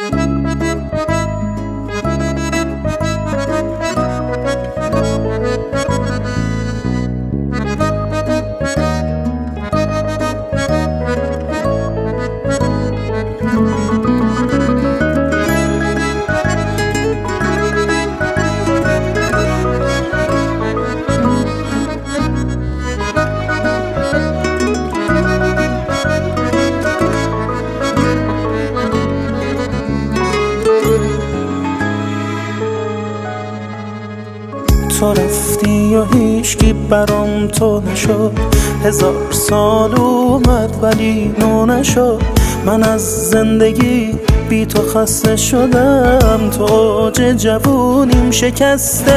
تو رفتی و هیچکی برام تو نشد، 1000 سال اومد ولی نو نشد. من از زندگی بی تو خسته شدم، تو اوج جوونیم شکسته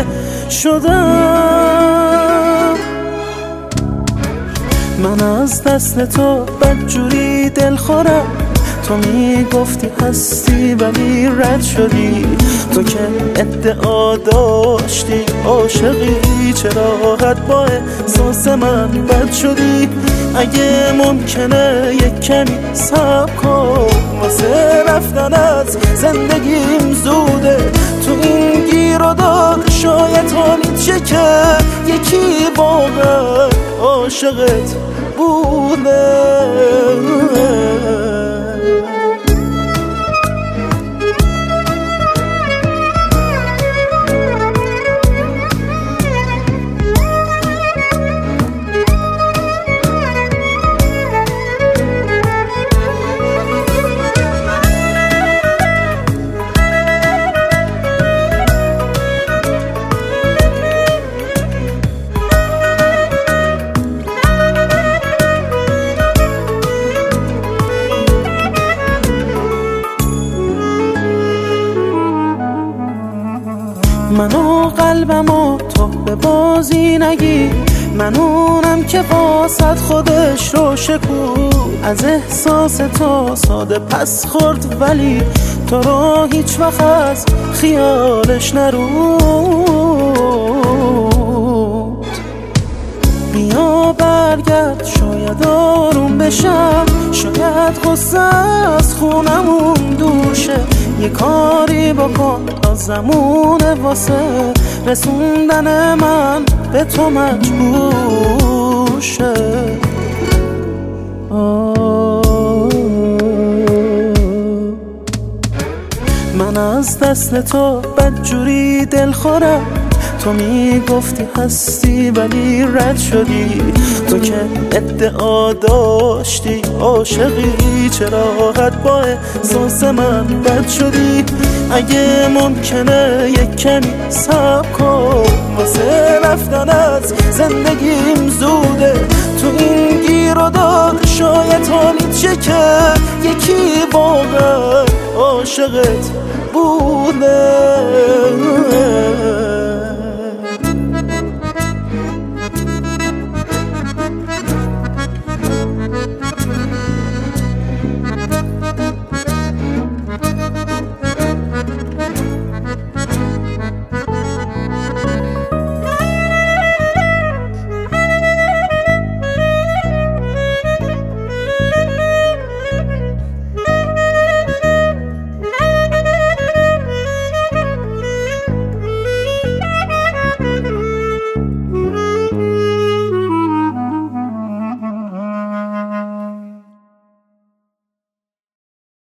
شدم. من از دست تو بدجوری دل خورم، تو میگفتی هستی ولی رد شدی. تو که ادعا داشتی عاشقی، چرا قد با احساس من بد شدی؟ اگه ممکنه یک کمی صبر کن، واسه رفتن از زندگیم زوده. تو این گیر و دار شاید حالیت شه که یکی واقعا عاشقت بوده. منو قلبمو تو به بازی نگی، من اونم که واسط خودش رو شکوه. از احساس تو ساده پس خورد ولی تو رو هیچ وقت از خیالش نرود. بیا برگرد شاید آروم بشم، شاید غصه از خونمون دور شه. یه کاری بکن زمونه واسه رسوندن من به تو مجبور شه. من از دست تو بدجوری دل خورم، تو میگفتی هستی ولی رد شدی. تو که ادعا داشتی عاشقی، چرا قد با احساس من بد شدی؟ اگه ممکنه یک کمی صبر کن، واسه رفتن از زندگیم زوده. تو این گیر و دار شاید حالیت شه که یکی واقعا عاشقت